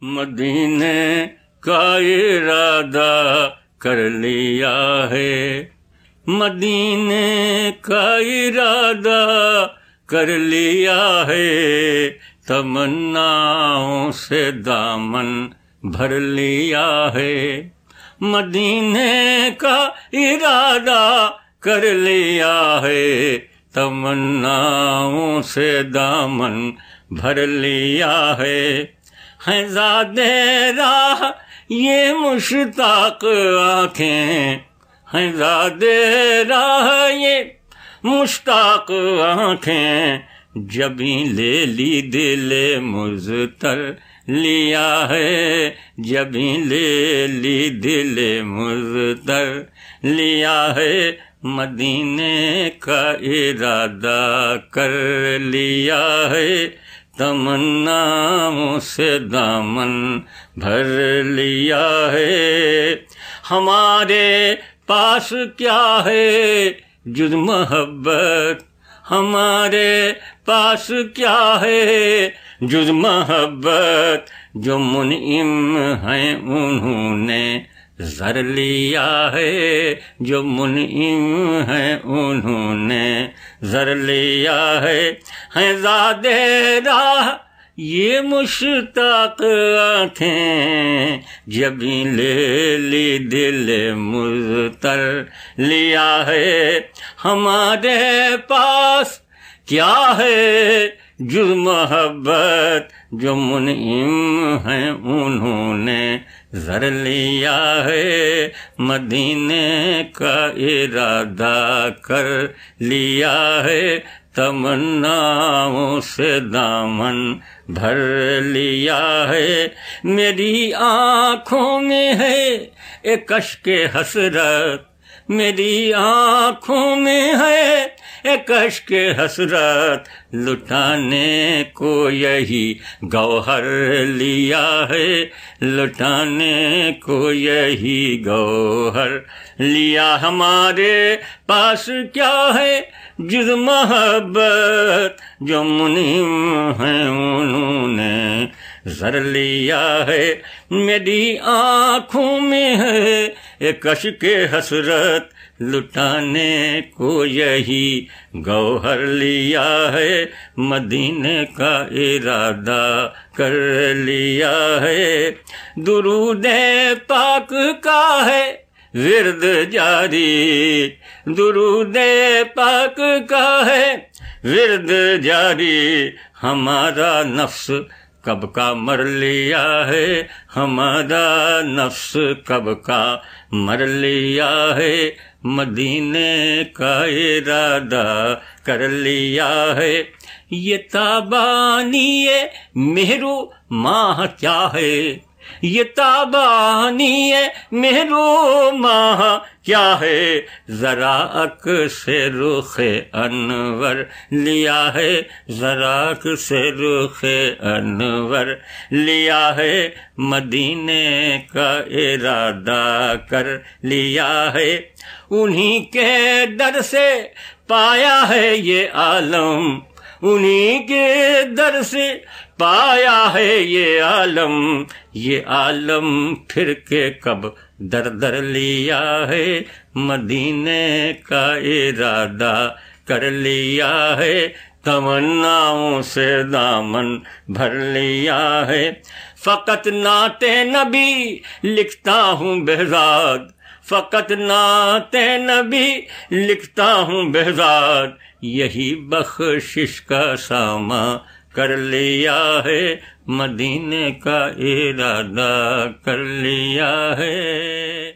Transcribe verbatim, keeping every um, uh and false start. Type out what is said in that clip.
مدینے کا ارادہ کر لیا ہے، مدینے کا ارادہ کر لیا ہے، تمناؤں سے دامن بھر لیا ہے، مدینے کا ارادہ کر لیا ہے، تمناؤں سے دامن بھر لیا ہے، ہیں زادے راہ یہ مشتاق آنکھیں، ہیں زادے راہ یہ مشتاق آنکھیں، جبھی لے لی دل مضطر لیا ہے، جبھی لے لی دل مضطر لیا ہے، مدینے کا ارادہ کر لیا ہے، تمناؤں سے دامن بھر لیا ہے، ہمارے پاس کیا ہے جز محبت، ہمارے پاس کیا ہے جز محبت، جو منعم ہیں انہوں نے زر لیا ہے، جو منعم ہیں انہوں نے زر لیا ہے، ہیں زادے راہ یہ مشتاق آنکھیں، جبھی لے لی دل مضطر لیا ہے، ہمارے پاس کیا ہے جز محبت، جو منعم ہیں انہوں نے زر لیا ہے، مدینے کا ارادہ کر لیا ہے، تمناؤں سے دامن بھر لیا ہے، میری آنکھوں میں ہے ایک اشک حسرت، میری آنکھوں میں ہے ایک اشک حسرت، لٹانے کو یہی گوہر لیا ہے، لٹانے کو یہی گوہر لیا، ہمارے پاس کیا ہے جز محبت، جو منعم ہیں انہوں نے زر لیا ہے، میری آنکھوں میں ہے ایک اشک حسرت، لٹانے کو یہی گوہر لیا ہے، مدینے کا ارادہ کر لیا ہے، درود پاک کا ہے ورد جاری، درود پاک کا ہے ورد جاری، ہمارا نفس کب کا مر لیا ہے، ہمارا نفس کب کا مر لیا ہے، مدینے کا ارادہ کر لیا ہے، یہ تابانی مہرو ماہ کیا ہے، یہ تابانی مہرو ماہ کیا ہے، ذرا اک سے رخ انور لیا ہے، ذرا اک سے رخ انور لیا ہے، مدینے کا ارادہ کر لیا ہے، انہی کے در سے پایا ہے یہ عالم، انہی کے در سے پایا ہے یہ عالم، یہ عالم پھر کے کب در در لیا ہے، مدینے کا ارادہ کر لیا ہے، تمناؤں سے دامن بھر لیا ہے، فقط نعت نبی لکھتا ہوں بہزاد، فقط نعت نبی لکھتا ہوں بہزاد، یہی بخشش کا سامان کر لیا ہے، مدینے کا ارادہ کر لیا ہے۔